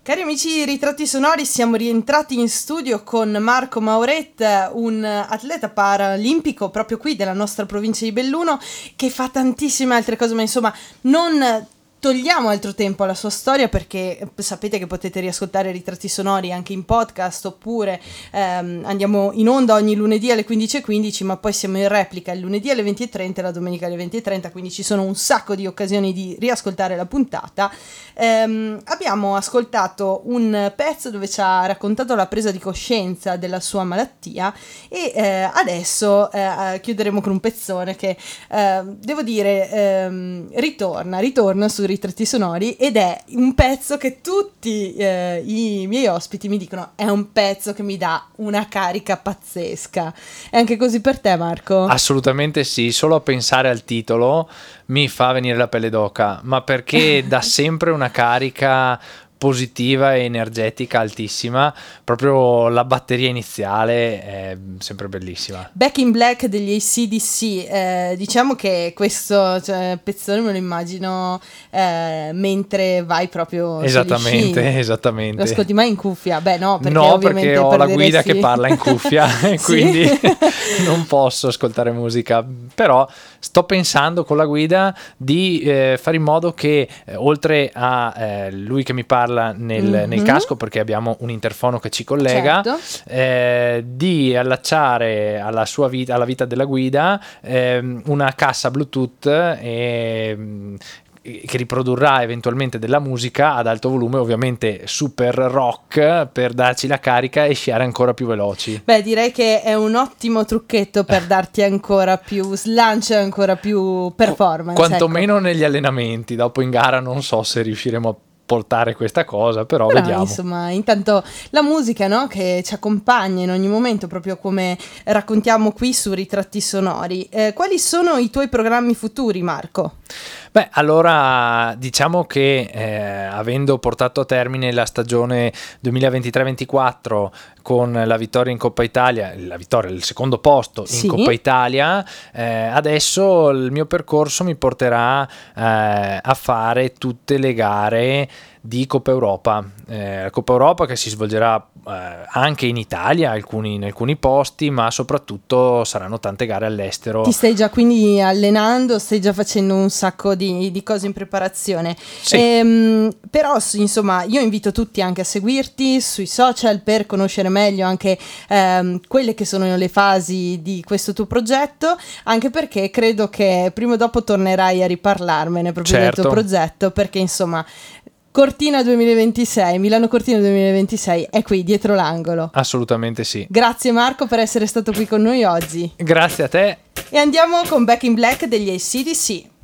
Cari amici Ritratti Sonori, siamo rientrati in studio con Marco Mauret, un atleta paralimpico proprio qui della nostra provincia di Belluno, che fa tantissime altre cose, ma insomma non togliamo altro tempo alla sua storia, perché sapete che potete riascoltare Ritratti Sonori anche in podcast, oppure andiamo in onda ogni lunedì alle 15:15, ma poi siamo in replica il lunedì alle 20:30 e la domenica alle 20:30, quindi ci sono un sacco di occasioni di riascoltare la puntata. Abbiamo ascoltato un pezzo dove ci ha raccontato la presa di coscienza della sua malattia e adesso chiuderemo con un pezzone che devo dire ritorna su Ritratti Sonori, ed è un pezzo che tutti i miei ospiti mi dicono è un pezzo che mi dà una carica pazzesca. È anche così per te, Marco? Assolutamente sì, solo a pensare al titolo mi fa venire la pelle d'oca, ma perché dà sempre una carica positiva e energetica altissima, proprio la batteria iniziale è sempre bellissima. Back in Black degli AC/DC, diciamo che questo pezzone me lo immagino mentre vai proprio esattamente. Lo ascolti mai in cuffia? Beh no, perché no, ovviamente perché ho la guida che parla in cuffia e quindi non posso ascoltare musica, però sto pensando con la guida di fare in modo che oltre a lui che mi parla nel casco, perché abbiamo un interfono che ci collega, certo, di allacciare alla sua vita, alla vita della guida, una cassa Bluetooth che riprodurrà eventualmente della musica ad alto volume, ovviamente super rock, per darci la carica e sciare ancora più veloci. Beh, direi che è un ottimo trucchetto per darti ancora più slancio e ancora più performance. Quantomeno negli allenamenti, dopo in gara non so se riusciremo a portare questa cosa, però vediamo. Insomma, intanto la musica, no, che ci accompagna in ogni momento, proprio come raccontiamo qui su Ritratti Sonori. Quali sono i tuoi programmi futuri, Marco? Beh, allora diciamo che avendo portato a termine la stagione 2023-24 con la vittoria in Coppa Italia, il secondo posto in Coppa Italia, adesso il mio percorso mi porterà a fare tutte le gare di Coppa Europa. Coppa Europa che si svolgerà anche in Italia, in alcuni posti, ma soprattutto saranno tante gare all'estero. Ti stai già quindi allenando, stai già facendo un sacco di cose in preparazione. Sì. Però insomma io invito tutti anche a seguirti sui social per conoscere meglio anche quelle che sono le fasi di questo tuo progetto, anche perché credo che prima o dopo tornerai a riparlarmene proprio del tuo progetto, perché insomma Cortina 2026, Milano Cortina 2026 è qui dietro l'angolo. Assolutamente sì. Grazie Marco per essere stato qui con noi oggi. Grazie a te. E andiamo con Back in Black degli AC/DC.